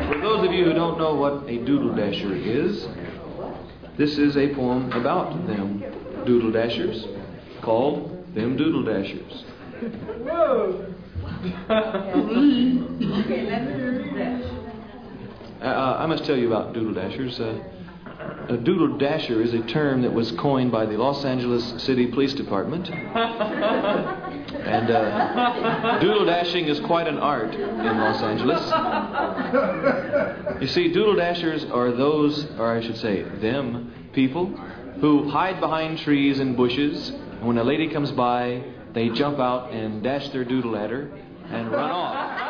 For those of you who don't know what a doodle dasher is, this is a poem about them doodle dashers called Them Doodle Dashers. Whoa! I must tell you about doodle dashers. A doodle dasher is a term that was coined by the Los Angeles City Police Department. And doodle dashing is quite an art in Los Angeles. You see, doodle dashers are those, or I should say, them people who hide behind trees and bushes. And when a lady comes by, they jump out and dash their doodle at her and run off.